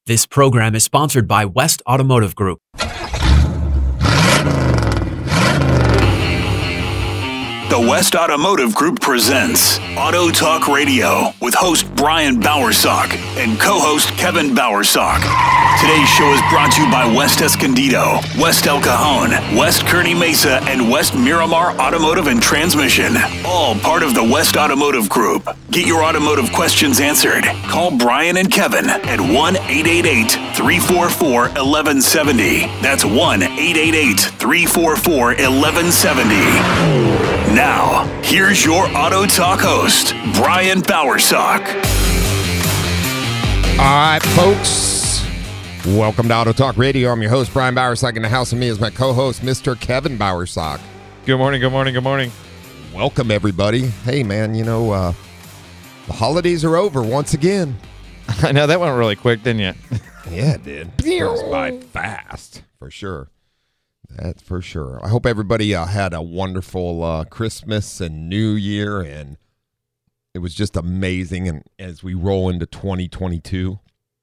This program is sponsored by West Automotive Group. The West Automotive Group presents Auto Talk Radio with host Brian Bowersock and co-host Kevin Bowersock. Today's show is brought to you by West Escondido, West El Cajon, West Kearney Mesa, and West Miramar Automotive and Transmission. All part of the West Automotive Group. Get your automotive questions answered. Call Brian and Kevin at 1-888-344-1170. That's 1-888-344-1170. Now, here's your Auto Talk host, Brian Bowersock. All right, folks. Welcome to Auto Talk Radio. I'm your host, Brian Bowersock. In the house with me is my co-host, Mr. Kevin Bowersock. Good morning, good morning, good morning. Welcome, everybody. Hey, man, the holidays are over once again. I know, that went really quick, didn't you? Yeah, it did. It goes by fast, for sure. That's for sure. I hope everybody had a wonderful Christmas and New Year, and it was just amazing. And as we roll into 2022,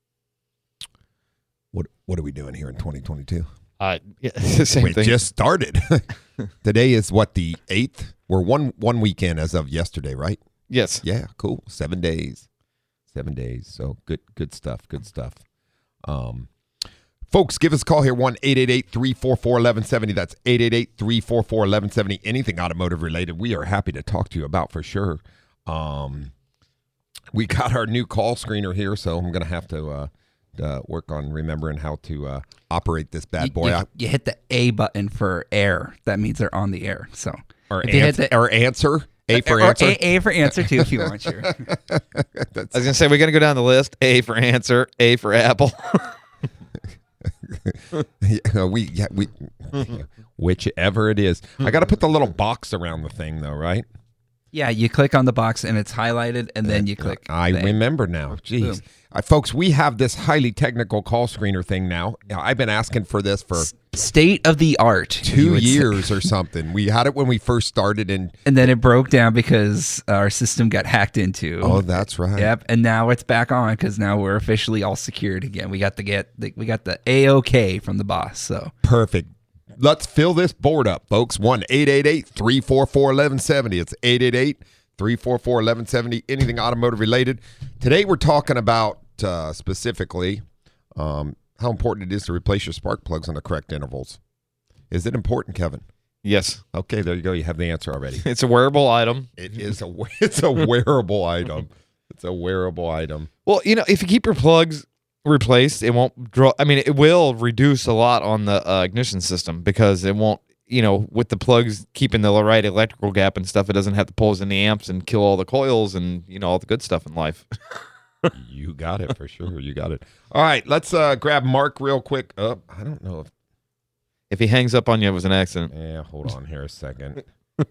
what are we doing here in 2022? Same thing. Just started. Today is the 8th? We're one weekend as of yesterday, right? Yes. Yeah, cool. 7 days. 7 days. So good stuff. Good stuff. Folks, give us a call here, 1-888-344-1170. That's 888-344-1170. Anything automotive related, we are happy to talk to you about for sure. We got our new call screener here, so I'm going to have to work on remembering how to operate this bad boy. You hit the A button for air. That means they're on the air. So or answer. A for answer. A for answer, too, if you want. Sure. I was going to say, we're going to go down the list. A for answer, A for apple. Whichever it is. I got to put the little box around the thing, though, right? Yeah, you click on the box and it's highlighted, and then you click. I remember now. Jeez. Folks, we have this highly technical call screener thing now. I've been asking for this for state of the art. 2 years or something. We had it when we first started. And then it broke down because our system got hacked into. Oh, that's right. Yep. And now it's back on because now we're officially all secured again. We got the A-OK from the boss. So perfect. Let's fill this board up, folks. 1-888-344-1170. It's 888-344-1170. Anything automotive related. Today we're talking about specifically how important it is to replace your spark plugs on the correct intervals. Is it important, Kevin? Yes. Okay, there you go. You have the answer already. It's a wearable item. It's a wearable item. It's a wearable item. Well, if you keep your plugs replaced, it won't draw. I mean, it will reduce a lot on the ignition system because it won't, with the plugs keeping the right electrical gap and stuff, it doesn't have to pulse in the amps and kill all the coils and, all the good stuff in life. You got it for sure. You got it. All right, let's grab Mark real quick. I don't know if he hangs up on you, it was an accident. Yeah, hold on here a second.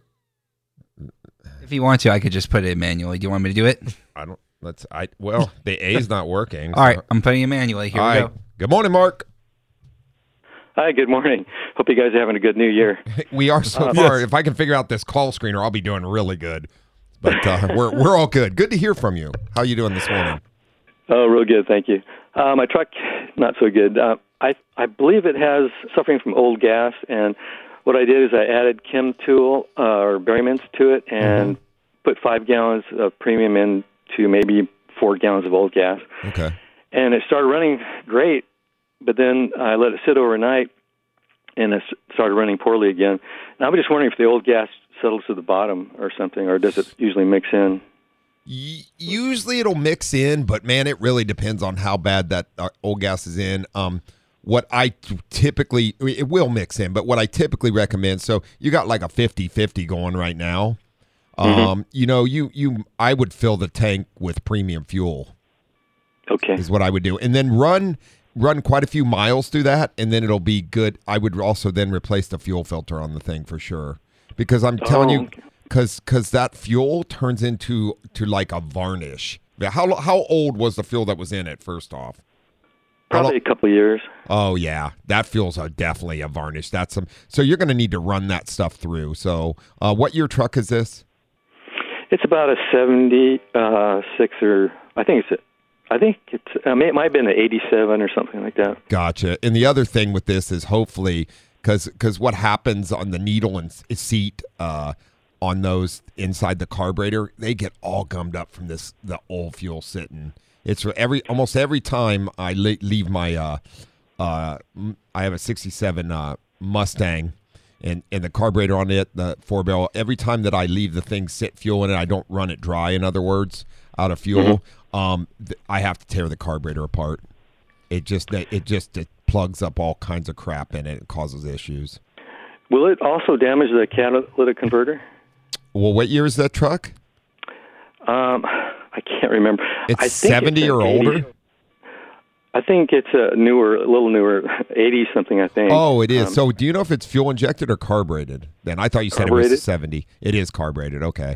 If you want to, I could just put it manually. Do you want me to do it? The A is not working. All right, I'm putting it manually. Here we go. Good morning, Mark. Hi, good morning. Hope you guys are having a good new year. We are so far. If I can figure out this call screener, I'll be doing really good. But we're all good. Good to hear from you. How you doing this morning? Oh, real good, thank you. My truck, not so good. I believe it has suffering from old gas, and what I did is I added Chem Tool or Berry Mints to it and put 5 gallons of premium into maybe 4 gallons of old gas. Okay. And it started running great, but then I let it sit overnight, and it started running poorly again. And I was just wondering if the old gas settles to the bottom or something, or does it usually mix in? Usually it'll mix in, but man, it really depends on how bad that old gas is in. What I typically, it will mix in, but what I typically recommend, so you got like a 50-50 going right now. I would fill the tank with premium fuel. Okay. Is what I would do. And then run quite a few miles through that, and then it'll be good. I would also then replace the fuel filter on the thing for sure. Because I'm telling you, because that fuel turns into like a varnish. How old was the fuel that was in it, first off? Probably a couple of years. Oh, yeah. That fuel's definitely a varnish. So you're going to need to run that stuff through. So what year truck is this? It's about a 76 or I think it's I think it might have been an 87 or something like that. Gotcha. And the other thing with this is hopefully, because what happens on the needle and seat on those inside the carburetor, they get all gummed up from the old fuel sitting. It's almost every time I leave my I have a 67 Mustang. And the carburetor on it, the 4-barrel, every time that I leave the thing sit fuel in it, I don't run it dry, in other words, out of fuel, I have to tear the carburetor apart. It plugs up all kinds of crap in it and causes issues. Will it also damage the catalytic converter? Well, what year is that truck? I can't remember. It's 70 or older? I think it's a little newer, 80 something, I think. Oh, it is. So do you know if it's fuel injected or carbureted? Then I thought you said carbureted? It was 70. It is carbureted. Okay.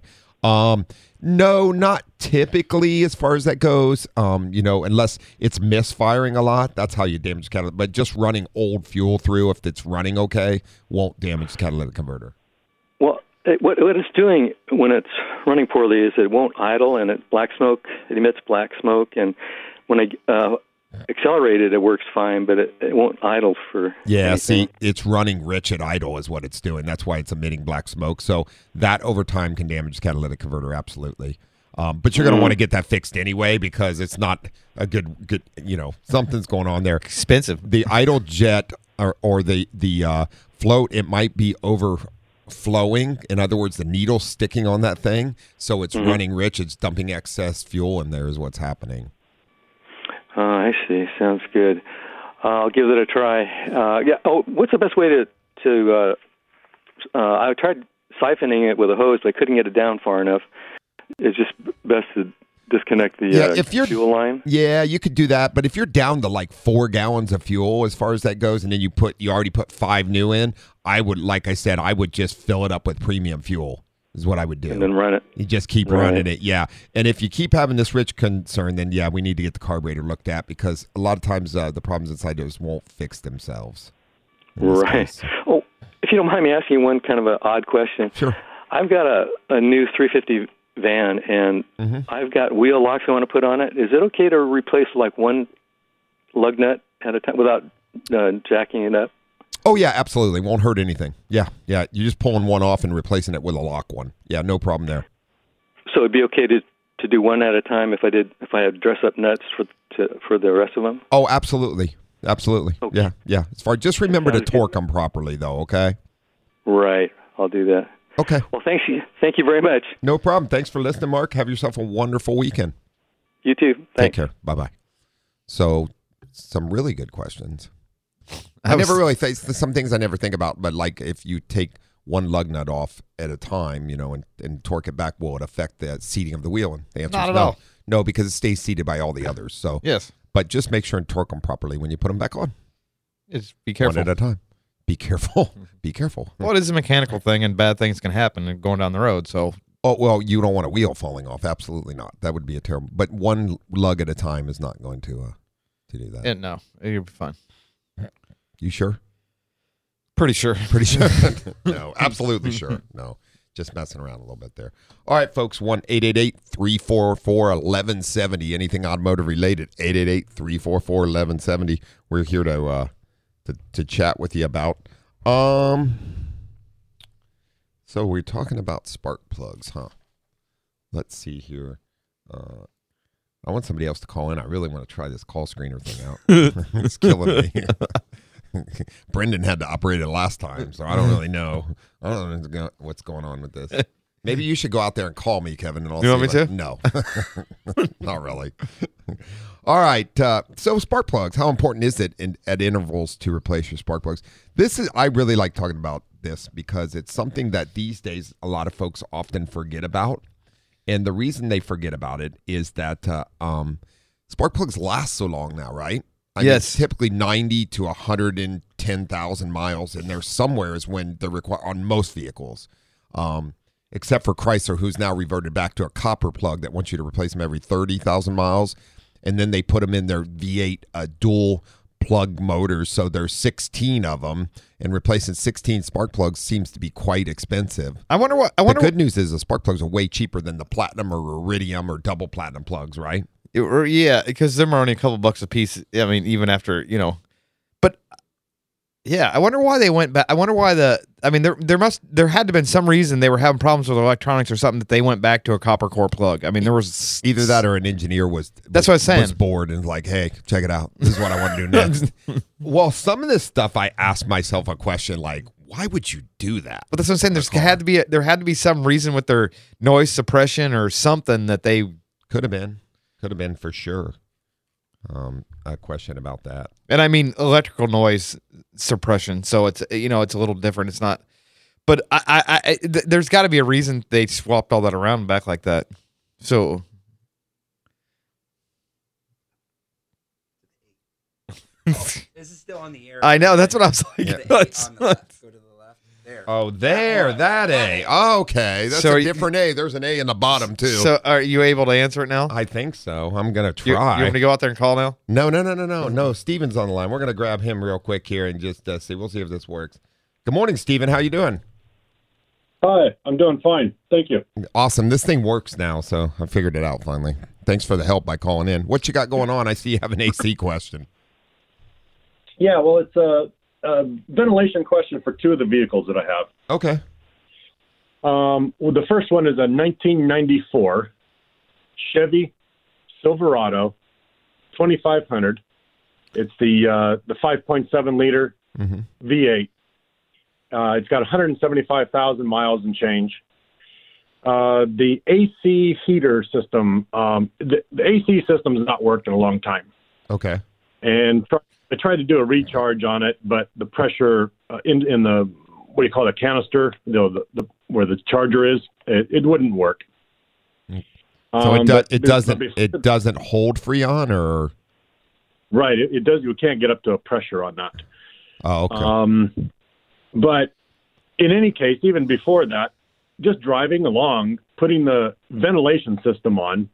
No, not typically as far as that goes. Unless it's misfiring a lot, that's how you damage the catalytic. But just running old fuel through, if it's running okay, won't damage the catalytic converter. Well, what it's doing when it's running poorly is it won't idle, and it emits black smoke, and when I accelerated, it works fine, but it won't idle for anything. See, it's running rich at idle is what it's doing. That's why it's emitting black smoke. So that over time can damage the catalytic converter, absolutely. But you're going to want to get that fixed anyway because it's not a good something's going on there. Expensive. The idle jet or the float, it might be overflowing. In other words, the needle's sticking on that thing, so it's running rich. It's dumping excess fuel in there is what's happening. I see. Sounds good. I'll give it a try. What's the best way to I tried siphoning it with a hose, but I couldn't get it down far enough. It's just best to disconnect the fuel line. Yeah, you could do that. But if you're down to like 4 gallons of fuel as far as that goes, and then you already put 5 new in, I would just fill it up with premium fuel. Is what I would do. And then run it. You just keep running it, yeah. And if you keep having this rich concern, then we need to get the carburetor looked at because a lot of times the problems inside those won't fix themselves. Right. Oh, if you don't mind me asking one kind of an odd question. Sure. I've got a new 350 van, and I've got wheel locks I want to put on it. Is it okay to replace like one lug nut at a time without jacking it up? Oh, yeah, absolutely. Won't hurt anything. Yeah. You're just pulling one off and replacing it with a lock one. Yeah, no problem there. So it'd be okay to do one at a time if I had dress up nuts for the rest of them? Oh, absolutely. Okay. Yeah. Just remember to torque them properly, though, okay? Right. I'll do that. Okay. Well, thank you very much. No problem. Thanks for listening, Mark. Have yourself a wonderful weekend. You too. Thanks. Take care. Bye-bye. So, some really good questions. I never really think some things I never think about, but like if you take one lug nut off at a time, and torque it back, will it affect the seating of the wheel? And the answer is no. All. No, because it stays seated by all the others. So yes, but just make sure and torque them properly when you put them back on. Just be careful. One at a time. Be careful. Be careful. Well, it is a mechanical thing, and bad things can happen going down the road. So. Oh, well, you don't want a wheel falling off. Absolutely not. That would be a terrible. But one lug at a time is not going to do that. No, you'll be fine. You sure? Pretty sure. No, absolutely sure. No, just messing around a little bit there. All right, folks, 1-888-344-1170. Anything automotive related, 888-344-1170. We're here to chat with you about. So we're talking about spark plugs, huh? Let's see here. I want somebody else to call in. I really want to try this call screener thing out. It's killing me. Brendan had to operate it last time, so I don't really know. I don't know what's going on with this. Maybe you should go out there and call me, Kevin. And I'll you want me to? No, not really. All right. So spark plugs. How important is it at intervals to replace your spark plugs? I really like talking about this because it's something that these days a lot of folks often forget about. And the reason they forget about it is that spark plugs last so long now, right? Yes. Typically 90 to 110,000 miles, and there's somewheres when they're required on most vehicles, except for Chrysler, who's now reverted back to a copper plug that wants you to replace them every 30,000 miles, and then they put them in their V8 dual plug motors, so there's 16 of them, and replacing 16 spark plugs seems to be quite expensive. The good news is the spark plugs are way cheaper than the platinum or iridium or double platinum plugs, right? Yeah, because them are only a couple bucks a piece. I mean, even after, but yeah, I wonder why they went back. I wonder why there had to have been some reason they were having problems with electronics or something that they went back to a copper core plug. I mean, there was either that or an engineer was what I was saying. Was bored and like, hey, check it out. This is what I want to do next. Well, some of this stuff I asked myself a question like, why would you do that? But that's what I'm saying. There had to be some reason with their noise suppression or something that they could have been for sure. A question about that. And I mean electrical noise suppression, so it's it's a little different. It's not, but there's got to be a reason they swapped all that around back like that. So this is still on the air. I know, that's what I was like. The A on the left. Go to the left. There. Oh, there, that A. Oh, okay, that's a different A. There's an A in the bottom too. So, are you able to answer it now? I think so. I'm gonna try. You want me to go out there and call now? No. Steven's on the line. We're gonna grab him real quick here and just see. We'll see if this works. Good morning, Steven. How you doing? Hi, I'm doing fine. Thank you. Awesome. This thing works now, so I figured it out finally. Thanks for the help by calling in. What you got going on? I see you have an AC question. Yeah, well, it's a ventilation question for two of the vehicles that I have. Okay. Well, the first one is a 1994 Chevy Silverado 2500. It's the 5.7 liter V8. It's got 175,000 miles and change. The AC heater system, the AC system has not worked in a long time. Okay. And I tried to do a recharge on it, but the pressure in the what do you call it, canister, the where the charger is, it wouldn't work. So it doesn't hold Freon, or right? It does. You can't get up to a pressure on that. Oh, okay. But in any case, even before that, just driving along, putting the ventilation system on,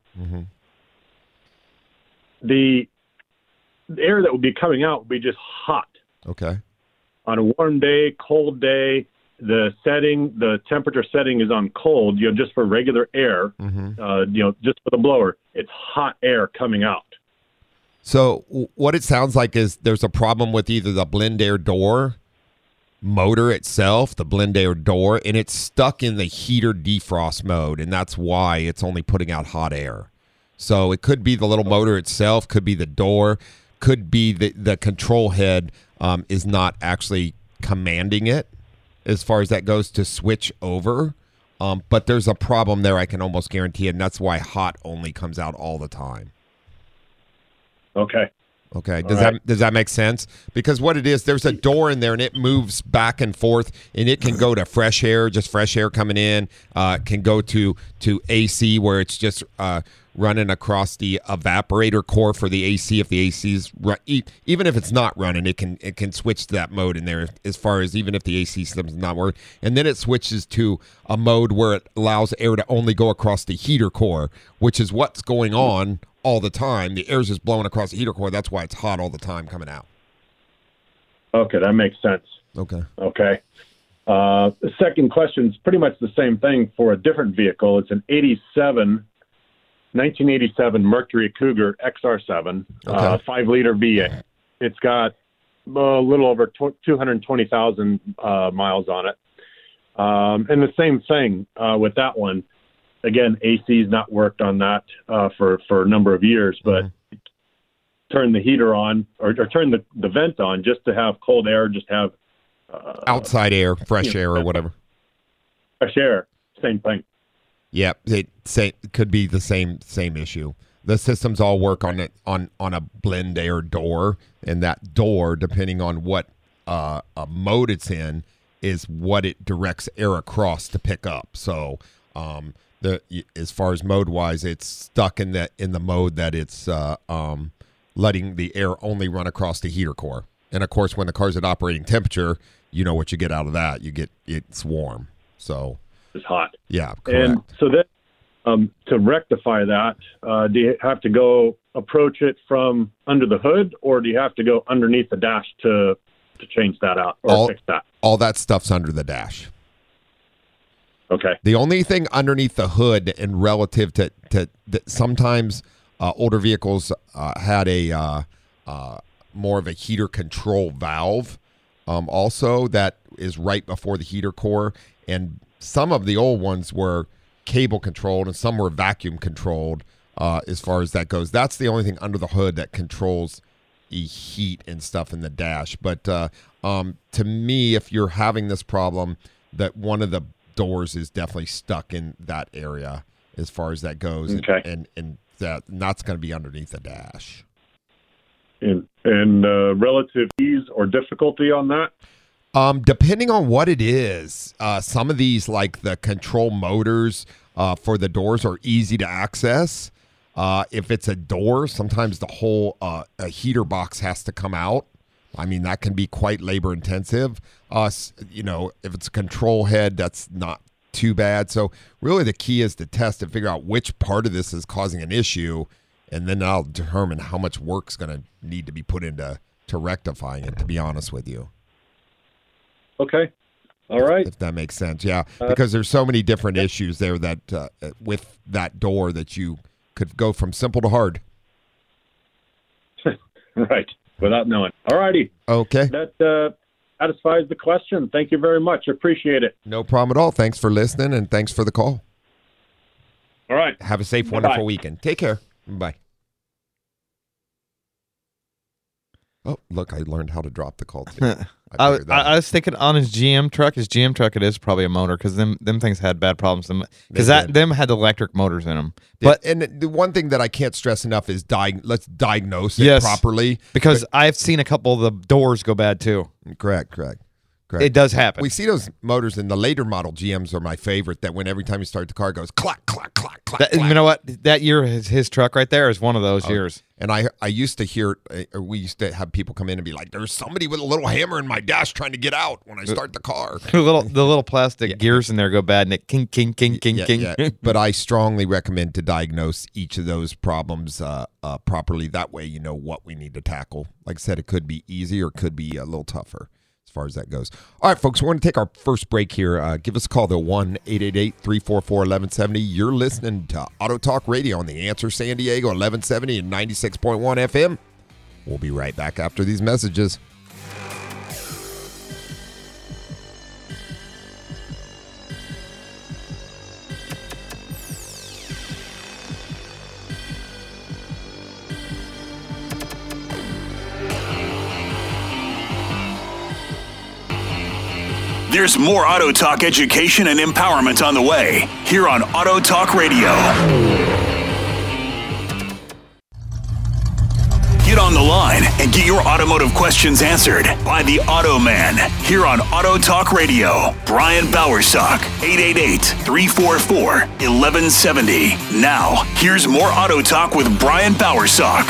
the air that would be coming out would be just hot. Okay. On a warm day, cold day, the temperature setting is on cold, just for regular air, just for the blower, it's hot air coming out. So what it sounds like is there's a problem with either the blend air door motor itself, the blend air door, and it's stuck in the heater defrost mode, and that's why it's only putting out hot air. So it could be the little motor itself, could be the door, could be the control head is not actually commanding it as far as that goes to switch over. But there's a problem there, I can almost guarantee it, and that's why hot only comes out all the time. Okay. Does that make sense? Because what it is, there's a door in there and it moves back and forth, and it can go to fresh air, just fresh air coming in. Can go to AC where it's just running across the evaporator core for the AC. If the AC's even if it's not running, it can switch to that mode in there. As far as even if the AC system's not working, and then it switches to a mode where it allows air to only go across the heater core, which is what's going on all the time. The air's just blowing across the heater core. That's why it's hot all the time coming out. Okay, that makes sense. Okay. The second question is pretty much the same thing for a different vehicle. It's an 1987 Mercury Cougar XR7, 5-liter V8. It's got a little over 220,000 miles on it. And the same thing with that one. Again, AC's not worked on that for a number of years, but turn the heater on or turn the vent on just to have cold air, just have outside air, fresh air or whatever. Fresh air, same thing. Yeah, it could be the same issue. The systems all work on a blend air door, and that door, depending on what a mode it's in, is what it directs air across to pick up. So as far as mode wise, it's stuck in the mode that it's letting the air only run across the heater core. And of course, when the car's at operating temperature, you know what you get out of that. It's warm. So it's hot. Yeah, correct. And so then to rectify that, do you have to go approach it from under the hood, or do you have to go underneath the dash to change that out or fix that? All that stuff's under the dash. Okay. The only thing underneath the hood and relative to sometimes older vehicles had a more of a heater control valve also that is right before the heater core. And some of the old ones were cable controlled and some were vacuum controlled as far as that goes. That's the only thing under the hood that controls the heat and stuff in the dash. But to me, if you're having this problem, that one of the doors is definitely stuck in that area as far as that goes. Okay. And that's going to be underneath the dash. And relative ease or difficulty on that? Depending on what it is, some of these, like the control motors for the doors, are easy to access. If it's a door, sometimes the whole a heater box has to come out. I mean, that can be quite labor intensive. If it's a control head, that's not too bad. So really the key is to test and figure out which part of this is causing an issue, and then I'll determine how much work's going to need to be put into rectifying it, to be honest with you. Okay. All right. If that makes sense. Yeah. Because there's so many different issues there that with that door that you could go from simple to hard. Right. Without knowing. All righty. Okay. That satisfies the question. Thank you very much. Appreciate it. No problem at all. Thanks for listening and thanks for the call. All right. Have a safe, Bye-bye. wonderful weekend. Take care. Bye. Oh, look, I learned how to drop the call too. I was thinking on his GM truck. His GM truck, it is probably a motor because them things had bad problems. Because them had electric motors in them. But and the one thing that I can't stress enough is let's diagnose it properly. Because I've seen a couple of the doors go bad too. Correct. It does happen. We see those motors in the later model GMs are my favorite. That when every time you start the car, it goes clack, clack, clack, clack. You know what? That year, his truck right there is one of those years. And I used to hear, we used to have people come in and be like, "There's somebody with a little hammer in my dash trying to get out when I start the car." the little plastic gears in there go bad, and it king, king, king, king, king. Yeah. But I strongly recommend to diagnose each of those problems properly. That way, you know what we need to tackle. Like I said, it could be easy or it could be a little tougher as far as that goes. All right, folks, we're going to take our first break here. Give us a call, though, 1-888-344-1170. You're listening to Auto Talk Radio on The Answer San Diego, 1170 and 96.1 FM. We'll be right back after these messages. There's more Auto Talk education and empowerment on the way here on Auto Talk Radio. Get on the line and get your automotive questions answered by the Auto Man here on Auto Talk Radio. Brian Bowersock, 888-344-1170. Now, here's more Auto Talk with Brian Bowersock.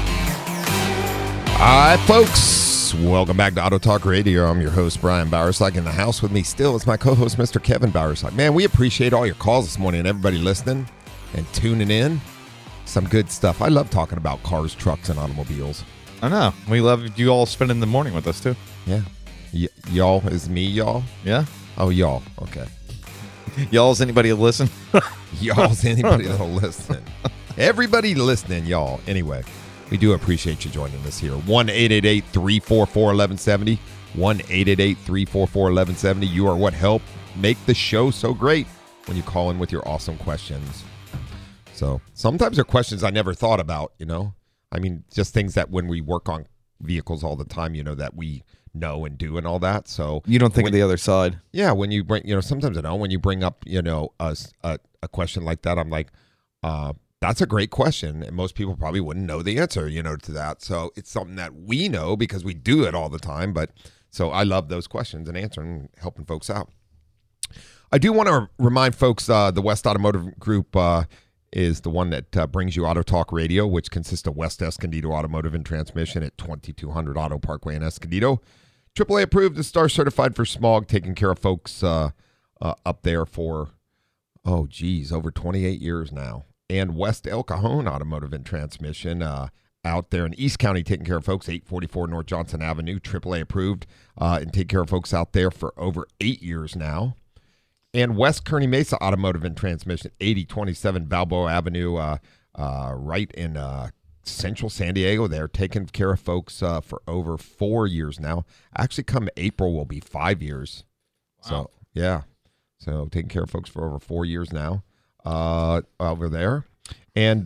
All right, folks. Welcome back to Auto Talk Radio. I'm your host, Brian Bowersock. In the house with me still is my co-host, Mr. Kevin Bowersock. Man, we appreciate all your calls this morning and everybody listening and tuning in. Some good stuff. I love talking about cars, trucks, and automobiles. I know. We love you all spending the morning with us, too. Yeah. Y'all is me, y'all? Yeah. Oh, y'all. Okay. Y'all's anybody that listen? Y'all's anybody that'll listen. Everybody listening, y'all. Anyway. We do appreciate you joining us here. 1-888-344-1170. 1-888-344-1170. You are what helped make the show so great when you call in with your awesome questions. So sometimes they're questions I never thought about, you know. I mean, just things that when we work on vehicles all the time, you know, that we know and do and all that. So you don't think of the other side. Yeah, when you bring, you know, sometimes I know when you bring up, you know, a question like that, I'm like, that's a great question, and most people probably wouldn't know the answer, you know, to that. So it's something that we know because we do it all the time. But so I love those questions and answering, helping folks out. I do want to remind folks the West Automotive Group is the one that brings you Auto Talk Radio, which consists of West Escondido Automotive and Transmission at 2200 Auto Parkway in Escondido. AAA approved and star certified for smog, taking care of folks up there for, over 28 years now. And West El Cajon Automotive and Transmission out there in East County, taking care of folks, 844 North Johnson Avenue, AAA approved, and take care of folks out there for over 8 years now. And West Kearny Mesa Automotive and Transmission, 8027 Balboa Avenue, right in Central San Diego. They're taking care of folks for over 4 years now. Actually, come April will be 5 years. Wow. So, yeah. So, taking care of folks for over 4 years now over there. And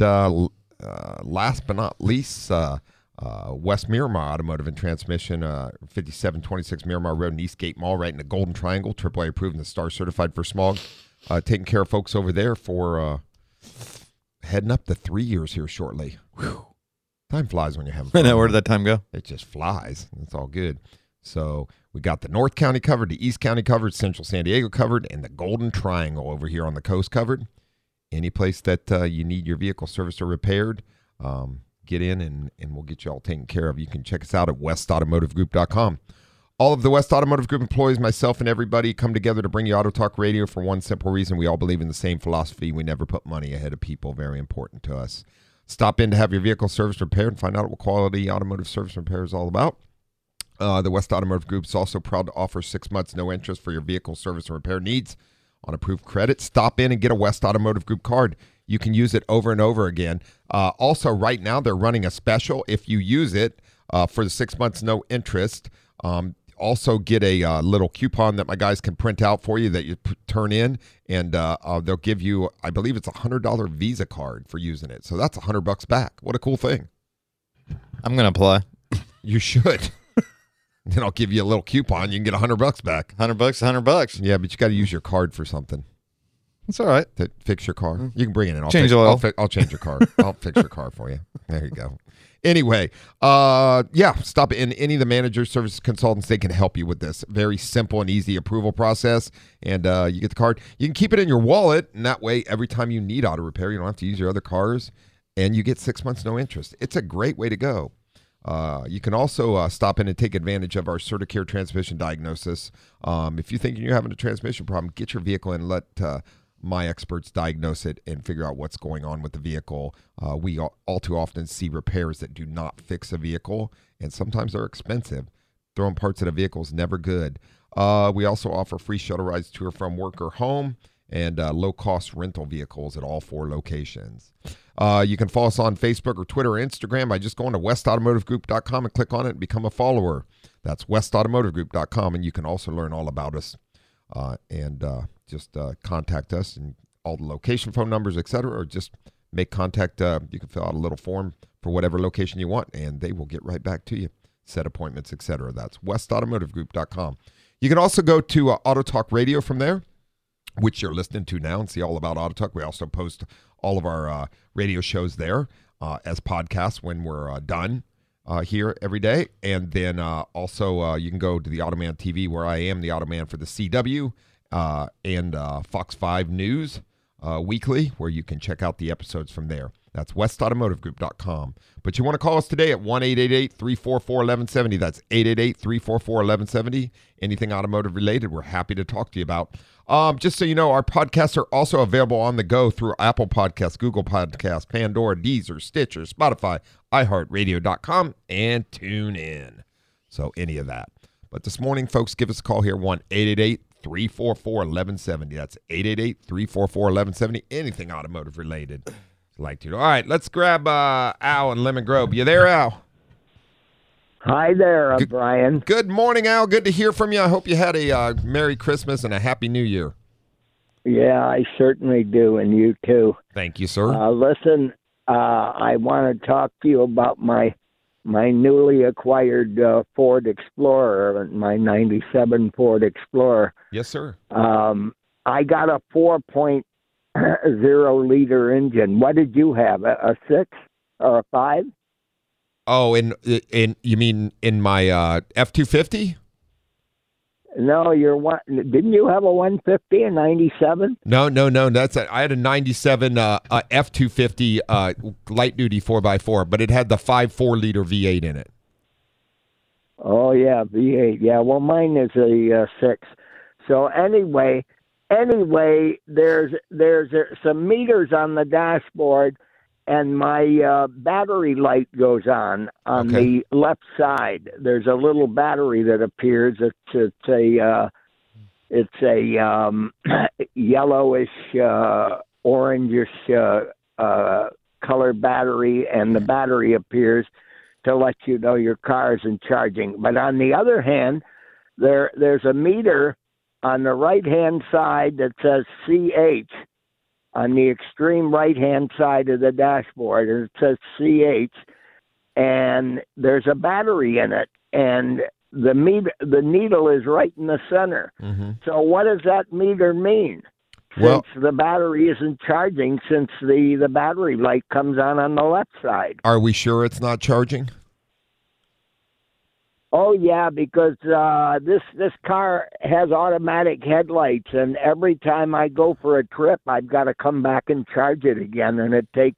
last but not least, West Miramar Automotive and Transmission, 5726 Miramar Road in Eastgate Mall, right in the Golden Triangle, AAA approved and the Star certified for smog. Taking care of folks over there for heading up to 3 years here shortly. Whew. Time flies when you're having fun. I know, where did that time go? It just flies. It's all good. So we got the North County covered, the East County covered, Central San Diego covered, and the Golden Triangle over here on the coast covered. Any place that you need your vehicle serviced or repaired, get in and we'll get you all taken care of. You can check us out at westautomotivegroup.com. All of the West Automotive Group employees, myself and everybody, come together to bring you Auto Talk Radio for one simple reason. We all believe in the same philosophy. We never put money ahead of people. Very important to us. Stop in to have your vehicle serviced or repaired and find out what quality automotive service and repair is all about. The West Automotive Group is also proud to offer 6 months no interest for your vehicle service and repair needs on approved credit. Stop in and get a West Automotive Group card. You can use it over and over again. Also, right now, they're running a special. If you use it for the 6 months no interest, also get a little coupon that my guys can print out for you that you turn in, and they'll give you, I believe it's $100 Visa card for using it. So that's $100 back. What a cool thing. I'm going to apply. You should. Then I'll give you a little coupon. You can get $100 back. $100, $100. Yeah, but you got to use your card for something. That's all right. To fix your car. You can bring it in. I'll Change fix, oil. I'll change your car. I'll fix your car for you. There you go. Anyway, stop in. Any of the manager service consultants, they can help you with this. Very simple and easy approval process, and you get the card. You can keep it in your wallet, and that way, every time you need auto repair, you don't have to use your other cars, and you get 6 months no interest. It's a great way to go. You can also stop in and take advantage of our CertiCare transmission diagnosis. If you're thinking you're having a transmission problem, get your vehicle in and let my experts diagnose it and figure out what's going on with the vehicle. We all too often see repairs that do not fix a vehicle, and sometimes they're expensive. Throwing parts at a vehicle is never good. We also offer free shuttle rides to or from work or home, and low-cost rental vehicles at all 4 locations. You can follow us on Facebook or Twitter or Instagram by just going to westautomotivegroup.com and click on it and become a follower. That's westautomotivegroup.com, and you can also learn all about us and just contact us and all the location phone numbers, etc., or just make contact. You can fill out a little form for whatever location you want, and they will get right back to you. Set appointments, etc. That's westautomotivegroup.com. You can also go to Auto Talk Radio from there, which you're listening to now, and see all about Auto Talk. We also post all of our radio shows there as podcasts when we're done here every day. And then also you can go to the Automan TV, where I am the Automan for the CW, and Fox 5 News weekly, where you can check out the episodes from there. That's westautomotivegroup.com. But you want to call us today at 1-888-344-1170. That's 888-344-1170. Anything automotive related, we're happy to talk to you about. Just so you know, our podcasts are also available on the go through Apple Podcasts, Google Podcasts, Pandora, Deezer, Stitcher, Spotify, iHeartRadio.com, and TuneIn. So any of that. But this morning, folks, give us a call here, 1-888-344-1170. That's 888-344-1170. Anything automotive related. Like to. All right, let's grab Al in Lemon Grove. You there, Al? Hi there, Brian. Good morning, Al. Good to hear from you. I hope you had a Merry Christmas and a Happy New Year. Yeah, I certainly do, and you too. Thank you, sir. Listen, I want to talk to you about my newly acquired Ford Explorer, my 97 Ford Explorer. Yes, sir. I got a 4.0 liter engine. What did you have? A 6 or a 5? Oh, in you mean in my F-250? No, didn't you have a 150, a 97? No. I had a 97 F-250 light duty 4x4, but it had the 5.4 liter V8 in it. Oh yeah, V8. Yeah, well, mine is a 6. So anyway, there's some meters on the dashboard, and my battery light goes on the left side. There's a little battery that appears. It's a yellowish, orangish color battery, and the battery appears to let you know your car isn't charging. But on the other hand, there's a meter on the right-hand side that says CH on the extreme right-hand side of the dashboard, and it says CH, and there's a battery in it, and the needle is right in the center. Mm-hmm. So what does that meter mean? Well, Since the battery isn't charging, since the battery light comes on the left side. are we sure it's not charging? Oh yeah, because this car has automatic headlights, and every time I go for a trip, I've got to come back and charge it again, and it takes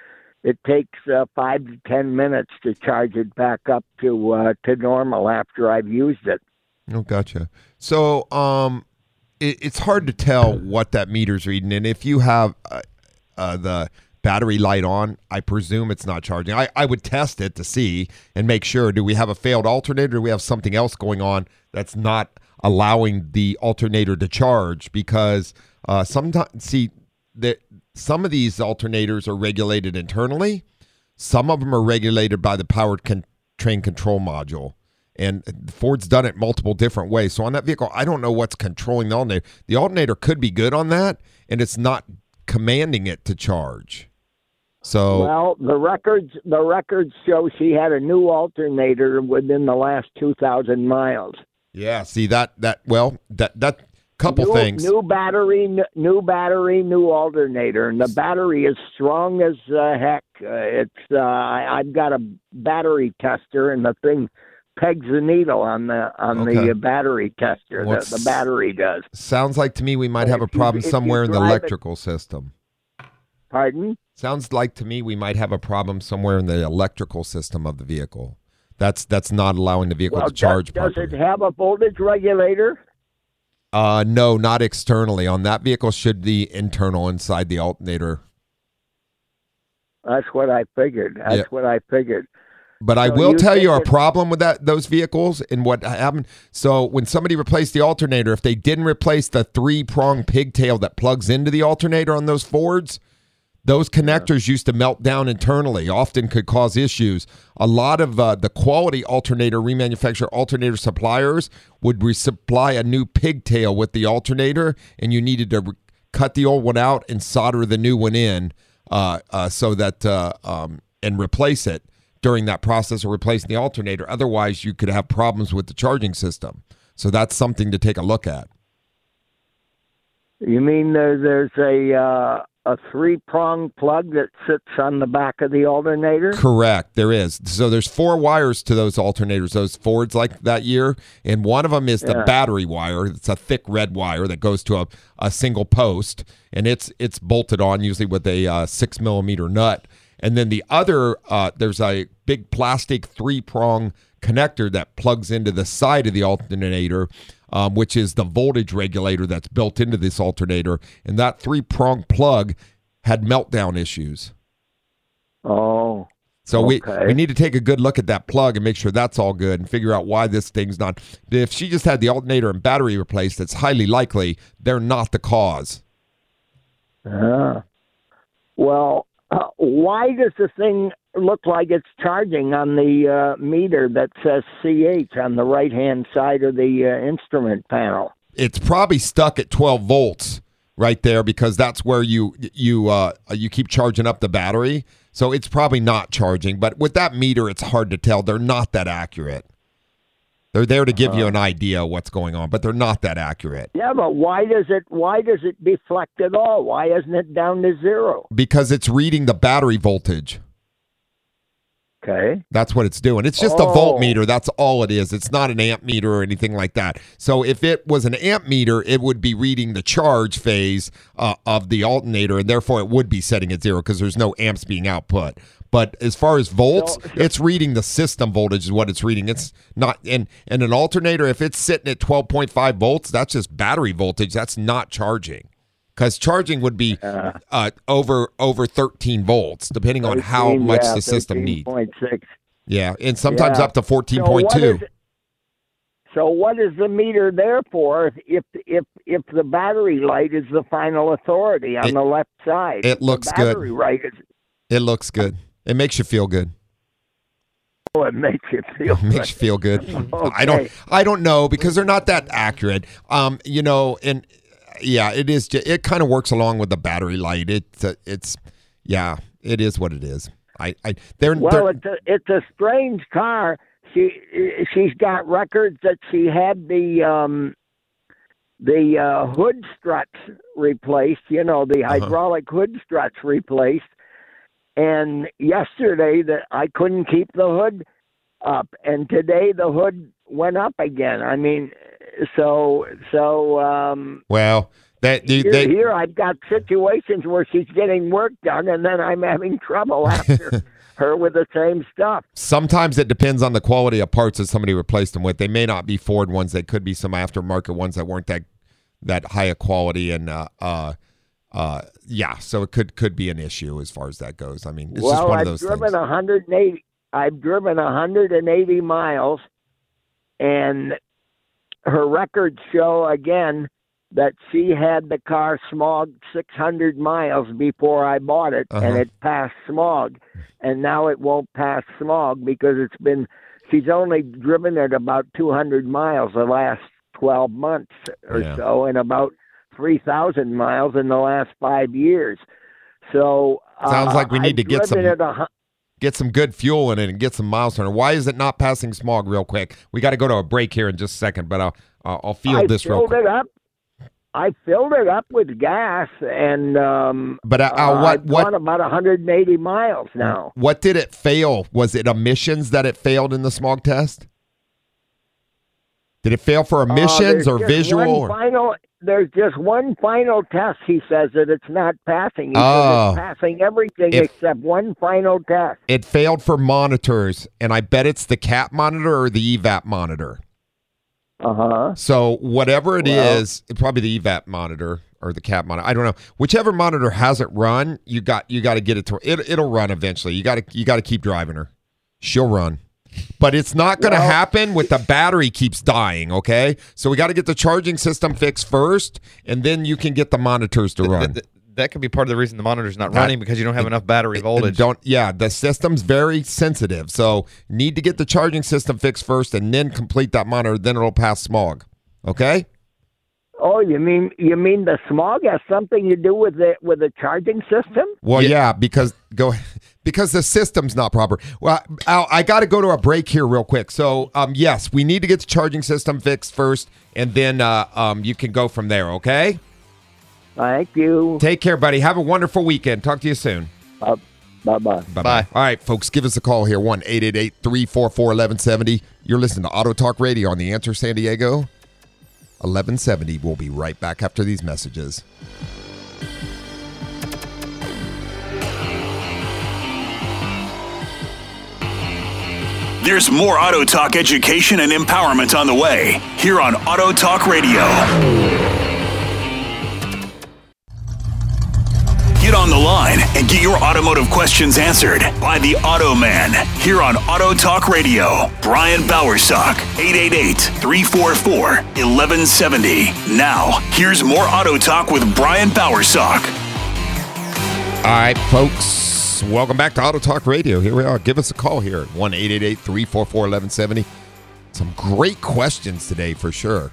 5 to 10 minutes to charge it back up to normal after I've used it. Oh, gotcha. So, it's hard to tell what that meter's reading, and if you have the battery light on, I presume it's not charging. I would test it to see and make sure. Do we have a failed alternator? Do we have something else going on that's not allowing the alternator to charge? Because sometimes, some of these alternators are regulated internally. Some of them are regulated by the powertrain control module. And Ford's done it multiple different ways. So on that vehicle, I don't know what's controlling the alternator. The alternator could be good on that, and it's not commanding it to charge. So well, the records show she had a new alternator within the last 2,000 miles. yeah, see that couple things. New battery, new alternator, and the battery is strong as heck. I've got a battery tester, and the thing pegs the needle on the battery tester. The battery does. Sounds like to me we might have a problem somewhere in the electrical system. Pardon? Sounds like to me we might have a problem somewhere in the electrical system of the vehicle. That's not allowing the vehicle to charge does properly. it have a voltage regulator? No, not externally. On that vehicle, should be internal inside the alternator. That's what I figured. But I So will you tell you a think problem with those vehicles and what happened. So when somebody replaced the alternator, if they didn't replace the 3-prong pigtail that plugs into the alternator on those Fords, those connectors used to melt down internally, often could cause issues. A lot of the quality alternator remanufacturer alternator suppliers would resupply a new pigtail with the alternator, and you needed to cut the old one out and solder the new one in so that and replace it during that process of replacing the alternator. Otherwise, you could have problems with the charging system. So that's something to take a look at. You mean there's a 3-prong plug that sits on the back of the alternator? Correct, there is. So there's 4 wires to those alternators, those Fords like that year, and one of them is the battery wire. It's a thick red wire that goes to a single post, and it's bolted on usually with a 6mm nut. And then the other, there's a big plastic 3-prong connector that plugs into the side of the alternator, which is the voltage regulator that's built into this alternator. And that 3-prong plug had meltdown issues. Oh. So okay. we need to take a good look at that plug and make sure that's all good and figure out why this thing's not. If she just had the alternator and battery replaced, it's highly likely they're not the cause. Well, why does the thing look like it's charging on the meter that says CH on the right-hand side of the instrument panel? It's probably stuck at 12 volts right there because that's where you keep charging up the battery. So it's probably not charging. But with that meter, it's hard to tell. They're not that accurate. They're there to give you an idea of what's going on, but they're not that accurate. Yeah, but why does it deflect at all? Why isn't it down to 0? Because it's reading the battery voltage. Okay. That's what it's doing. It's just a voltmeter. That's all it is. It's not an amp meter or anything like that. So if it was an amp meter, it would be reading the charge phase of the alternator, and therefore it would be setting at 0 because there's no amps being output. But as far as volts, it's reading the system voltage is what it's reading. It's not, and an alternator, if it's sitting at 12.5 volts, that's just battery voltage. That's not charging. Because charging would be over 13 volts, depending on how much the system needs. 13.6. Yeah, and sometimes up to 14.2. So what is the meter there for if the battery light is the final authority on the left side? It looks the battery good. Light It looks good. It makes you feel good. Oh, it makes you feel It makes you feel good. Okay. I don't know because they're not that accurate. You know, and yeah, it is. It kind of works along with the battery light. It's yeah, it is what it is. They're it's a strange car. She's got records that she had the hood struts replaced. You know, the hydraulic hood struts replaced. And yesterday I couldn't keep the hood up, and today the hood went up again. I mean, so well. Here I've got situations where she's getting work done, and then I'm having trouble after her with the same stuff. Sometimes it depends on the quality of parts that somebody replaced them with. They may not be Ford ones. They could be some aftermarket ones that weren't that high a quality, and yeah, so it could be an issue as far as that goes. I mean, it's just one of those things. I've driven 180 miles, and her records show again that she had the car smog 600 miles before I bought it, and it passed smog. And now it won't pass smog because she's only driven it about 200 miles the last 12 months or so, and about 3,000 miles in the last 5 years. So sounds like we need to get some good fuel in it and get some miles on it. Why is it not passing smog real quick? We got to go to a break here in just a second, but I'll field this real quick. I filled it up with gas, and but I've gone about 180 miles now. What did it fail? Was it emissions that it failed in the smog test? Did it fail for emissions or visual? There's just one final test. He says that it's not passing. He says it's passing everything except one final test. It failed for monitors, and I bet it's the CAT monitor or the EVAP monitor. So whatever it is, probably the EVAP monitor or the CAT monitor. I don't know. Whichever monitor hasn't run, you got to get it to. It'll run eventually. You got to keep driving her. She'll run. But it's not going to happen with the battery keeps dying, okay? So we got to get the charging system fixed first, and then you can get the monitors to run. That could be part of the reason the monitor's not running because you don't have enough battery voltage. The system's very sensitive, so need to get the charging system fixed first and then complete that monitor, then it'll pass smog, okay? Oh, you mean the smog has something to do with the charging system? Well, yeah, because the system's not proper. Well, Al, I got to go to a break here real quick. So, yes, we need to get the charging system fixed first, and then you can go from there, okay? Thank you. Take care, buddy. Have a wonderful weekend. Talk to you soon. Bye-bye. Bye. All right, folks, give us a call here, 1-888-344-1170. You're listening to Auto Talk Radio on The Answer San Diego, 1170. We'll be right back after these messages. There's more Auto Talk education and empowerment on the way here on Auto Talk Radio. Get on the line and get your automotive questions answered by the Auto Man here on Auto Talk Radio. Brian Bowersock, 888-344-1170. Now, here's more Auto Talk with Brian Bowersock. All right, folks, welcome back to Auto Talk Radio. Here we are. Give us a call here at 1-888-344-1170. Some great questions today for sure.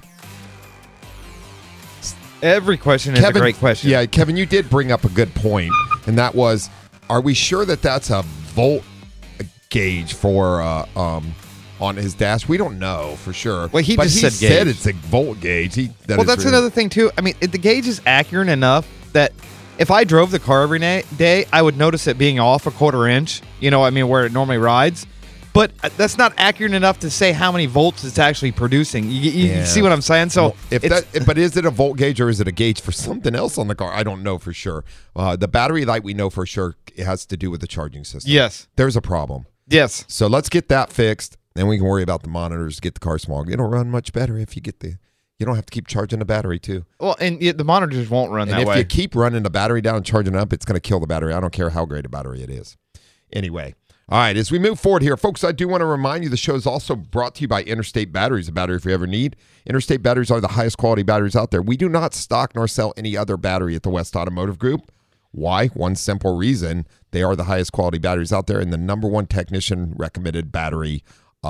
Every question is a great question. Yeah, Kevin, you did bring up a good point, and that was, are we sure that that's a volt gauge for on his dash? We don't know for sure. Well, he said it's a volt gauge. That's another thing too. I mean, the gauge is accurate enough that if I drove the car every day, I would notice it being off a quarter inch. You know, I mean, where it normally rides. But that's not accurate enough to say how many volts it's actually producing. You see what I'm saying? So, but is it a volt gauge or is it a gauge for something else on the car? I don't know for sure. The battery light we know for sure it has to do with the charging system. Yes, there's a problem. Yes, so let's get that fixed. Then we can worry about the monitors. Get the car smog. It'll run much better if you get you don't have to keep charging the battery too. Well, and the monitors won't run that way. And if you keep running the battery down and charging it up, it's going to kill the battery. I don't care how great a battery it is. Anyway. All right, as we move forward here, folks, I do want to remind you the show is also brought to you by Interstate Batteries, a battery if you ever need. Interstate Batteries are the highest quality batteries out there. We do not stock nor sell any other battery at the West Automotive Group. Why? One simple reason: they are the highest quality batteries out there, and the number one technician recommended battery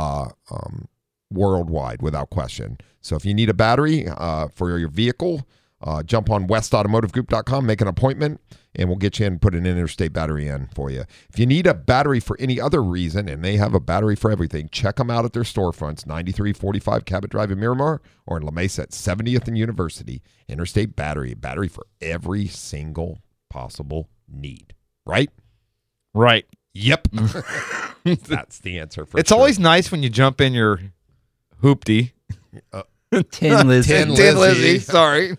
worldwide, without question. So if you need a battery for your vehicle, jump on westautomotivegroup.com, make an appointment, and we'll get you in and put an interstate battery in for you. If you need a battery for any other reason, and they have a battery for everything, check them out at their storefronts, 9345 Cabot Drive in Miramar, or in La Mesa at 70th and University. Interstate Battery for every single possible need. Right? Right. Yep. That's the answer for It's sure. always nice when you jump in your hoopty. Tin Lizzy. Tin Tin Lizzy. Lizzy, sorry.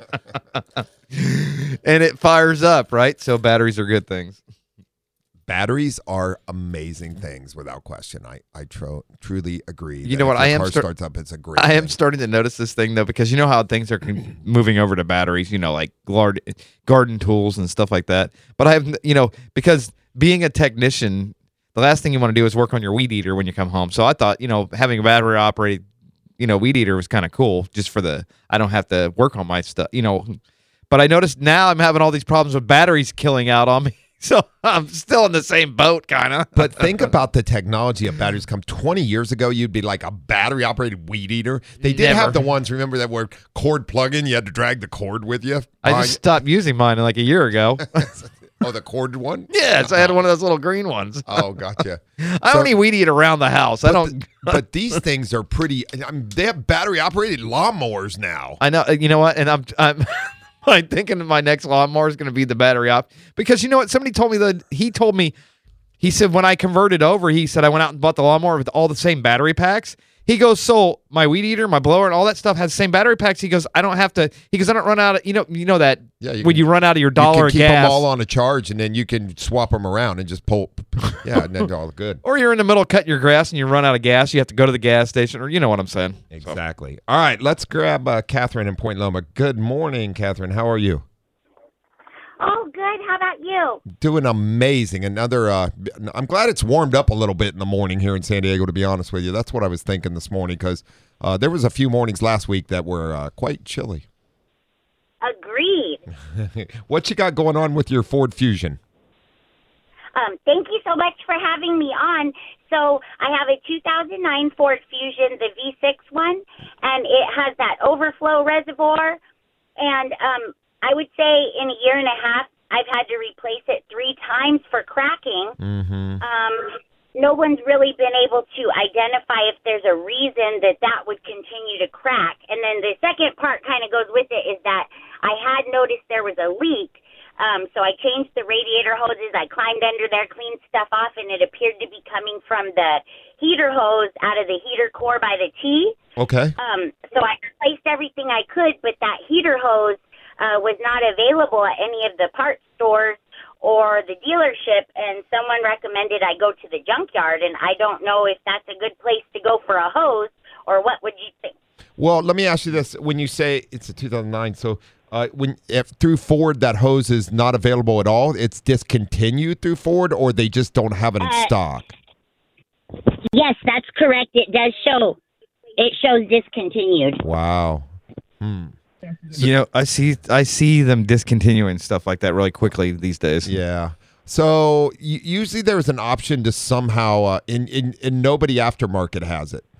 And it fires up, right? So batteries are good things. Batteries are amazing things, without question. I truly agree. You that know what? if I your am car start- starts up. It's a great. I am thing. starting to notice this thing, though, because you know how things are moving over to batteries, like garden tools and stuff like that. But I have, because being a technician, the last thing you want to do is work on your weed eater when you come home. So I thought, having a battery operated, weed eater was kind of cool just for I don't have to work on my stuff, But I noticed now I'm having all these problems with batteries killing out on me. So I'm still in the same boat, kind of. But think about the technology of batteries. Come 20 years ago, you'd be like a battery-operated weed eater. They did Never. have the ones, remember, that were cord plug-in. You had to drag the cord with you. I just stopped using mine like a year ago. Oh, the corded one? Yes, I had one of those little green ones. Oh, gotcha. I only weed eat around the house. I don't. But these things are pretty. They have battery-operated lawnmowers now. I know. You know what? And I'm thinking my next lawnmower is going to be the battery op, because you know what? Somebody told me he said when I converted over, he said I went out and bought the lawnmower with all the same battery packs. He goes, so my weed eater, my blower, and all that stuff has the same battery packs. He goes, I don't have to. He goes, I don't run out of. You know that when you run out of your dollar you of can keep gas, them all on a charge, and then you can swap them around and just pull. Yeah, and then they're all good. or you're in the middle of cutting your grass and you run out of gas, you have to go to the gas station, or you know what I'm saying. Exactly. All right, let's grab Catherine in Point Loma. Good morning, Catherine. How are you? Oh, good. How about you? Doing amazing. Another. I'm glad it's warmed up a little bit in the morning here in San Diego. To be honest with you, that's what I was thinking this morning, because there was a few mornings last week that were quite chilly. Agreed. What you got going on with your Ford Fusion? Thank you so much for having me on. So I have a 2009 Ford Fusion, the V6 one, and it has that overflow reservoir. And I would say in a year and a half, I've had to replace it 3 times for cracking. Mm-hmm. No one's really been able to identify if there's a reason that would continue to crack. And then the second part kind of goes with it is that I had noticed there was a leak. So I changed the radiator hoses. I climbed under there, cleaned stuff off, and it appeared to be coming from the heater hose out of the heater core by the T. Okay. So I replaced everything I could, but that heater hose was not available at any of the parts stores or the dealership, and someone recommended I go to the junkyard, and I don't know if that's a good place to go for a hose, or what would you think? Well, let me ask you this. When you say it's a 2009, so if through Ford that hose is not available at all, it's discontinued through Ford, or they just don't have it in stock? Yes, that's correct. It does show. It shows discontinued. Wow. I see them discontinuing stuff like that really quickly these days. Yeah. So usually there's an option to somehow, in nobody aftermarket has it.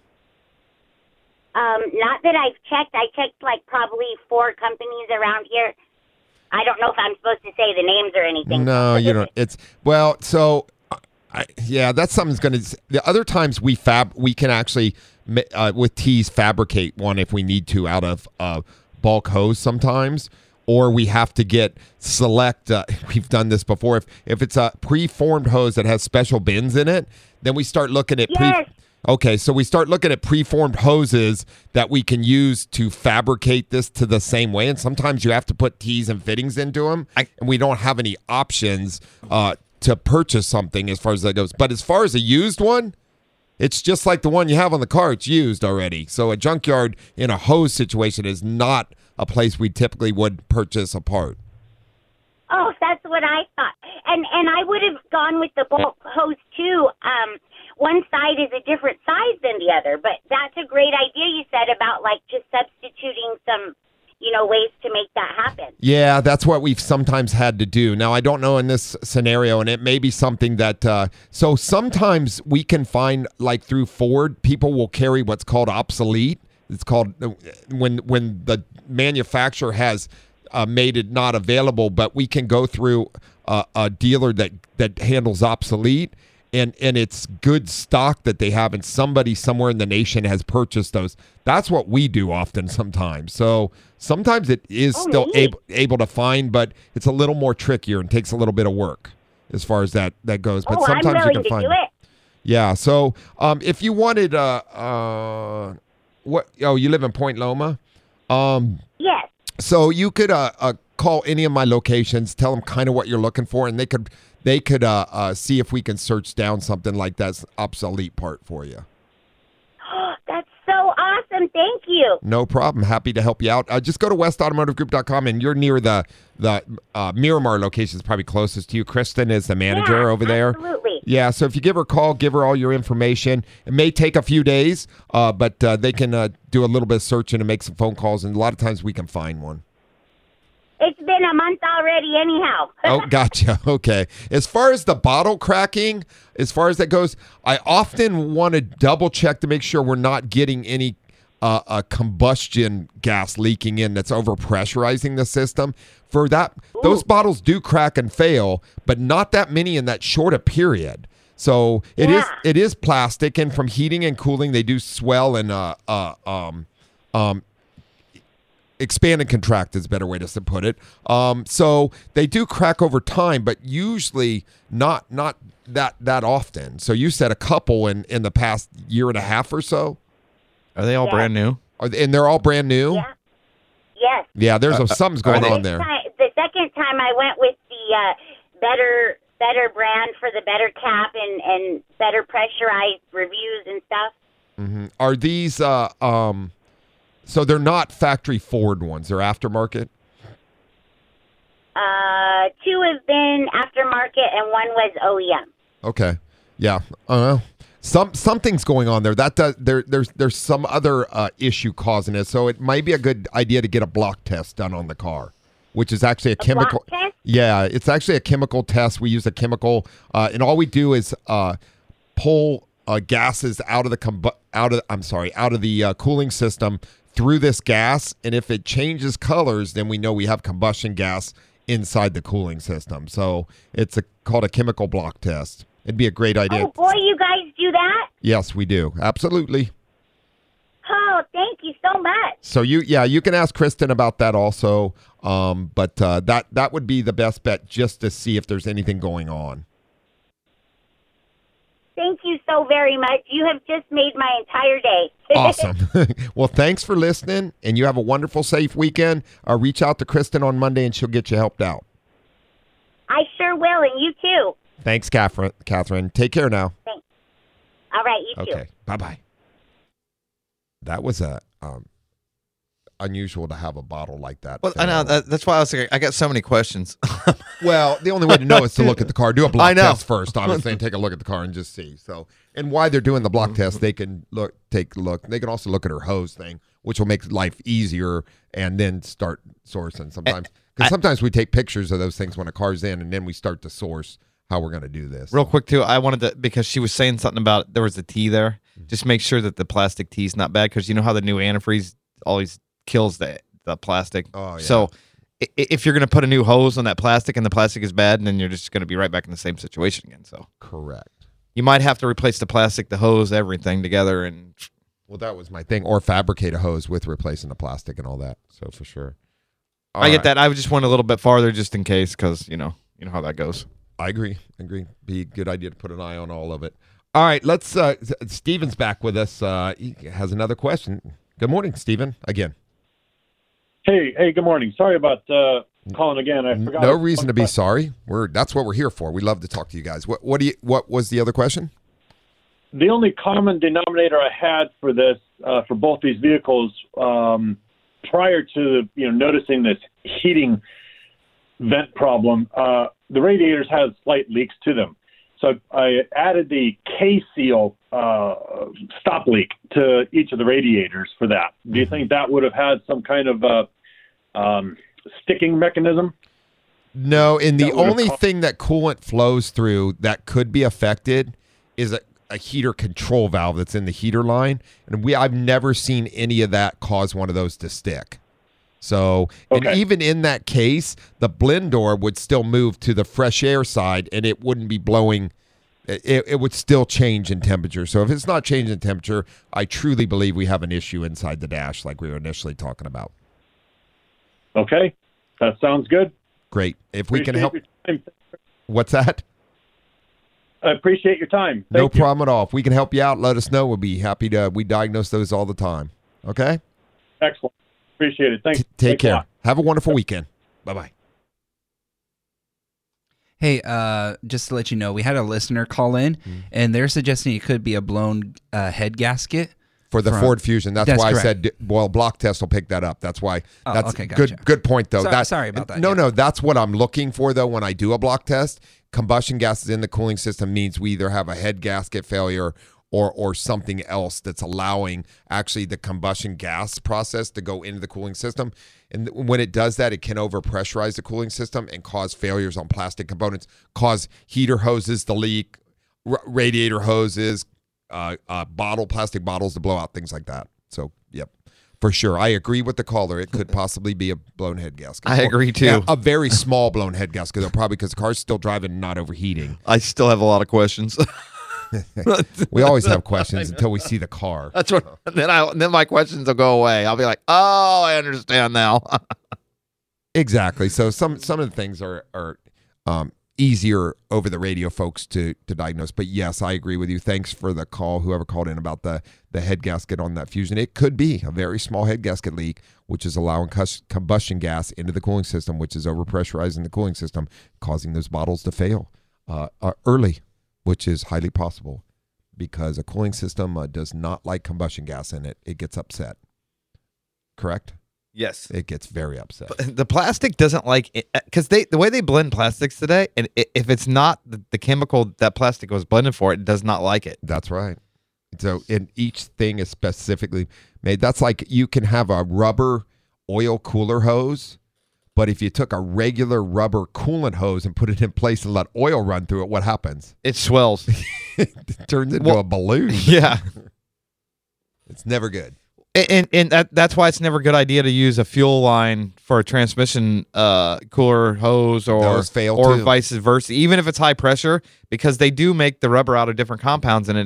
Not that I've checked. I checked like probably 4 companies around here. I don't know if I'm supposed to say the names or anything. No, you don't. It's so. That's something's going to. The other times we can actually with T's fabricate one if we need to out of bulk hose sometimes, or we have to get select. We've done this before. If it's a preformed hose that has special bins in it, then we start looking at Okay, so we start looking at preformed hoses that we can use to fabricate this to the same way, and sometimes you have to put T's and fittings into them, and we don't have any options to purchase something as far as that goes. But as far as a used one, it's just like the one you have on the car. It's used already. So a junkyard in a hose situation is not a place we typically would purchase a part. Oh, that's what I thought. And I would have gone with the bulk hose too. One side is a different size than the other, but that's a great idea you said about like just substituting some, ways to make that happen. Yeah, that's what we've sometimes had to do. Now, I don't know in this scenario, and it may be something that, so sometimes we can find, like through Ford, people will carry what's called obsolete. It's called when the manufacturer has made it not available, but we can go through a dealer that handles obsolete. And it's good stock that they have, and somebody somewhere in the nation has purchased those. That's what we do often sometimes. So sometimes it is still able to find, but it's a little more trickier and takes a little bit of work as far as that goes. But sometimes I'm willing you can find to do it. Yeah. So if you wanted, what? Oh, you live in Point Loma. Yes. So you could call any of my locations, tell them kind of what you're looking for, and they could see if we can search down something like that's obsolete part for you. That's so awesome. Thank you. No problem. Happy to help you out. Just go to westautomotivegroup.com, and you're near the Miramar location is probably closest to you. Kristen is the manager over there. Absolutely. Yeah, so if you give her a call, give her all your information. It may take a few days, but they can do a little bit of searching and make some phone calls, and a lot of times we can find one. It's been a month already anyhow. Oh, gotcha. Okay. As far as the bottle cracking, as far as that goes, I often want to double check to make sure we're not getting any combustion gas leaking in that's overpressurizing the system. For that, those bottles do crack and fail, but not that many in that short a period. So it is plastic, and from heating and cooling, they do swell and expand and contract is a better way to put it. So they do crack over time, but usually not that often. So you said a couple in the past year and a half or so. Are they all brand new? And they're all brand new? Yeah. Yes. Yeah, there's something's going on there. The second time I went with the better brand for the better cap and better pressurized reviews and stuff. Mm-hmm. Are these so they're not factory Ford ones, they're aftermarket? 2 have been aftermarket and 1 was OEM. Okay. Yeah. Something's going on there. There's some other issue causing it. So it might be a good idea to get a block test done on the car, which is actually a chemical. Block test? Yeah, it's actually a chemical test. We use a chemical, and all we do is pull gases out of the cooling system through this gas, and if it changes colors, then we know we have combustion gas inside the cooling system. So it's called a chemical block test. It'd be a great idea. Oh, boy, you guys do that? Yes, we do. Absolutely. Oh, thank you so much. So you can ask Kristen about that also, but that would be the best bet just to see if there's anything going on. Thank you so very much. You have just made my entire day. Awesome. Well, thanks for listening, and you have a wonderful, safe weekend. Reach out to Kristen on Monday, and she'll get you helped out. I sure will, and you too. Thanks, Catherine. Take care now. Thanks. All right, you too. Okay, bye-bye. That was unusual to have a bottle like that. Well, I know that's why I was like, I got so many questions. Well, the only way to know is to look at the car. Do a block I know. test first, obviously, and take a look at the car and just see. So, and while they're doing the block test, they can take a look. They can also look at her hose thing, which will make life easier, and then start sourcing. Sometimes we take pictures of those things when a car's in, and then we start to source how we're going to do this. Real quick, too, I wanted to, because she was saying something about there was a T there, just make sure that the plastic T is not bad, because you know how the new antifreeze always kills the plastic. Oh, yeah. So if you're going to put a new hose on that plastic and the plastic is bad, and then you're just going to be right back in the same situation again. So correct. You might have to replace the plastic, the hose, everything together. And well, that was my thing. Or fabricate a hose with replacing the plastic and all that. So for sure. I get that. I just went a little bit farther just in case, because you know how that goes. I agree. Be a good idea to put an eye on all of it. All right, let's. Steven's back with us. He has another question. Good morning, Steven. Again. Hey, good morning. Sorry about calling again. I forgot. No reason to be sorry. That's what we're here for. We love to talk to you guys. What was the other question? The only common denominator I had for this, for both these vehicles, prior to noticing this heating vent problem, the radiators had slight leaks to them. So I added the K-Seal stop leak to each of the radiators for that. Do you think that would have had some kind of sticking mechanism? No, and the That would've only caused- thing that coolant flows through that could be affected is a heater control valve that's in the heater line, and I've never seen any of that cause one of those to stick. So, and Okay. even in that case, the blend door would still move to the fresh air side, and it wouldn't be blowing. It would still change in temperature. So if it's not changing in temperature, I truly believe we have an issue inside the dash, like we were initially talking about. Okay, that sounds good. Great. If we can Appreciate help, your time. what's that? I appreciate your time. No Thank you. problem at all. If we can help you out, let us know. We'll be happy to. We diagnose those all the time. Okay. Excellent. Appreciate it. Thanks. Take Thanks a care. lot. Have a wonderful weekend. Bye-bye. Hey, just to let you know, we had a listener call in, and they're suggesting it could be a blown head gasket. For the From- Ford Fusion. That's why correct. I said, well, block test will pick that up. That's why. Oh, That's okay, gotcha. good point, though. Sorry about that, No, yeah. no, that's what I'm looking for, though, when I do a block test. Combustion gases in the cooling system means we either have a head gasket failure or something else that's allowing actually the combustion gas process to go into the cooling system. And when it does that, it can overpressurize the cooling system and cause failures on plastic components, cause heater hoses to leak, radiator hoses, plastic bottles to blow out, things like that. So, yep, for sure. I agree with the caller. It could possibly be a blown head gasket. I agree, too. Yeah, a very small blown head gasket, though, probably because the car's still driving and not overheating. I still have a lot of questions. We always have questions until we see the car. That's what. Then my questions will go away. I'll be like, oh, I understand now. Exactly. So some of the things are easier over the radio, folks, to diagnose. But yes, I agree with you. Thanks for the call, whoever called in about the head gasket on that Fusion. It could be a very small head gasket leak, which is allowing combustion gas into the cooling system, which is overpressurizing the cooling system, causing those bottles to fail early, which is highly possible because a cooling system does not like combustion gas in it. It gets upset. Correct? Yes. It gets very upset. The plastic doesn't like it because the way they blend plastics today, and if it's not the chemical that plastic was blended for, it does not like it. That's right. So, and each thing is specifically made. That's like you can have a rubber oil cooler hose, but if you took a regular rubber coolant hose and put it in place and let oil run through it, what happens? It swells. It turns into a balloon. Yeah. It's never good. And that's why it's never a good idea to use a fuel line for a transmission cooler hose Those fail or too. vice versa, even if it's high pressure, because they do make the rubber out of different compounds and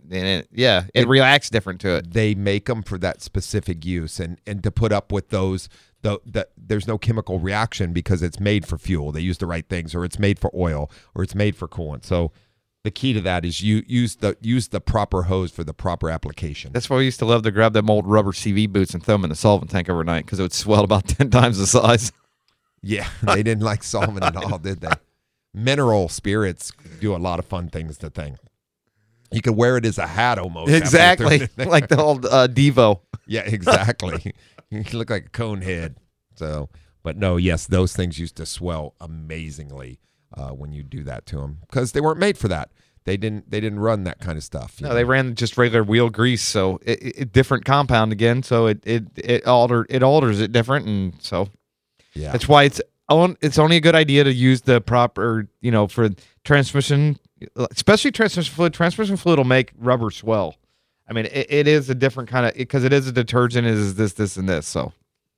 it reacts different to it. They make them for that specific use, and to put up with those, there's no chemical reaction because it's made for fuel. They use the right things, or it's made for oil, or it's made for coolant. So the key to that is you use the proper hose for the proper application. That's why we used to love to grab them old rubber CV boots and throw them in the solvent tank overnight because it would swell about 10 times the size. Yeah, they didn't like solvent at all, did they? Mineral spirits do a lot of fun things to thing. You could wear it as a hat almost. Exactly, like the old Devo. Yeah, exactly. You look like a cone head. So, but no, yes, those things used to swell amazingly when you do that to them because they weren't made for that. They didn't run that kind of stuff. No, they ran just regular wheel grease, so it different compound again. So it alters it different, and so yeah, that's why it's only a good idea to use the proper for transmission, especially transmission fluid. Transmission fluid will make rubber swell. I mean, it is a different kind of because it is a detergent. It is this, and this. So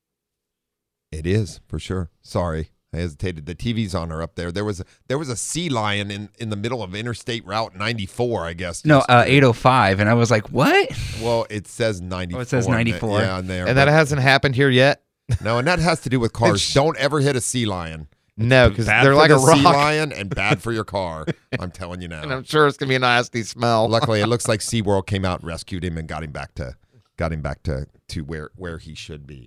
it is for sure. Sorry. I hesitated. The TV's on her up there. There was a sea lion in the middle of Interstate Route 94, I guess. No, 805, and I was like, what? Well, it says 94. Oh, it says 94. Yeah, on there. and that hasn't happened here yet. No, and that has to do with cars. Don't ever hit a sea lion. No, because Bad they're for like the a rock. sea lion and bad for your car. I'm telling you now. And I'm sure it's gonna be a nasty smell. Luckily, it looks like SeaWorld came out and rescued him and got him back to where he should be.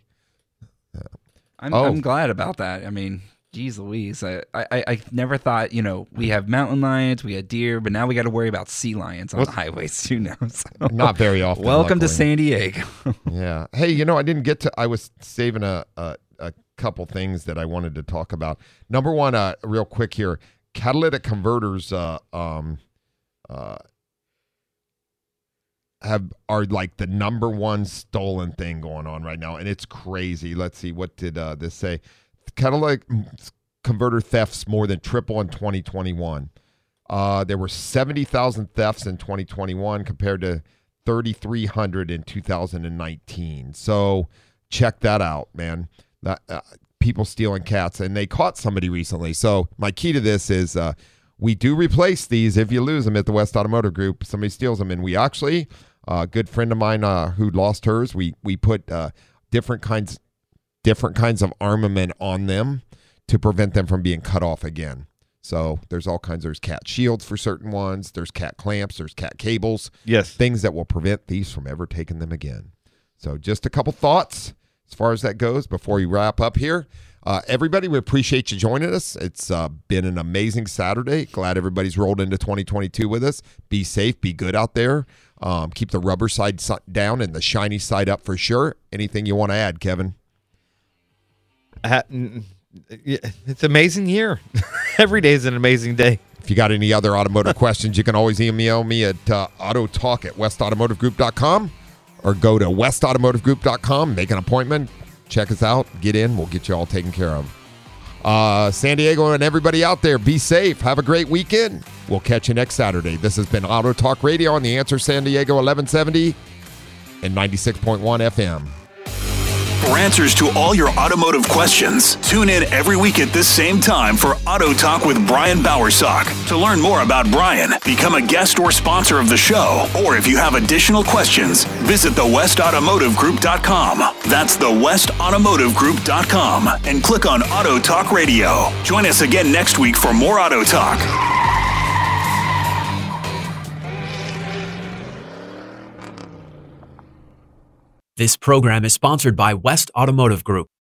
I'm glad about that. I mean, geez Louise, I never thought, we have mountain lions, we got deer, but now we got to worry about sea lions on the highways too now. So. Not very often. Welcome to luckily. San Diego. Yeah. Hey, I didn't get to. I was saving a couple things that I wanted to talk about. Number one, real quick here, catalytic converters. are like the number one stolen thing going on right now, and it's crazy. Let's see, what did this say? Catalytic converter thefts more than triple in 2021. There were 70,000 thefts in 2021 compared to 3,300 in 2019. So check that out, man. People stealing cats, and they caught somebody recently. So my key to this is we do replace these if you lose them at the West Automotive Group. Somebody steals them, and we actually, a good friend of mine who lost hers, we put different kinds of armament on them to prevent them from being cut off again. So there's all kinds. There's cat shields for certain ones. There's cat clamps. There's cat cables. Yes. Things that will prevent thieves from ever taking them again. So just a couple thoughts as far as that goes before we wrap up here. Everybody, we appreciate you joining us. It's been an amazing Saturday. Glad everybody's rolled into 2022 with us. Be safe. Be good out there. Keep the rubber side down and the shiny side up for sure. Anything you want to add, Kevin? It's amazing here. Every day is an amazing day. If you got any other automotive questions, you can always email me at autotalk@westautomotivegroup.com or go to westautomotivegroup.com, make an appointment, check us out, get in, we'll get you all taken care of. San Diego and everybody out there, be safe. Have a great weekend. We'll catch you next Saturday. This has been Auto Talk Radio on The Answer San Diego 1170 and 96.1 FM. For answers to all your automotive questions, tune in every week at this same time for Auto Talk with Brian Bowersock. To learn more about Brian, become a guest or sponsor of the show, or if you have additional questions, visit thewestautomotivegroup.com. That's thewestautomotivegroup.com and click on Auto Talk Radio. Join us again next week for more Auto Talk. This program is sponsored by West Automotive Group.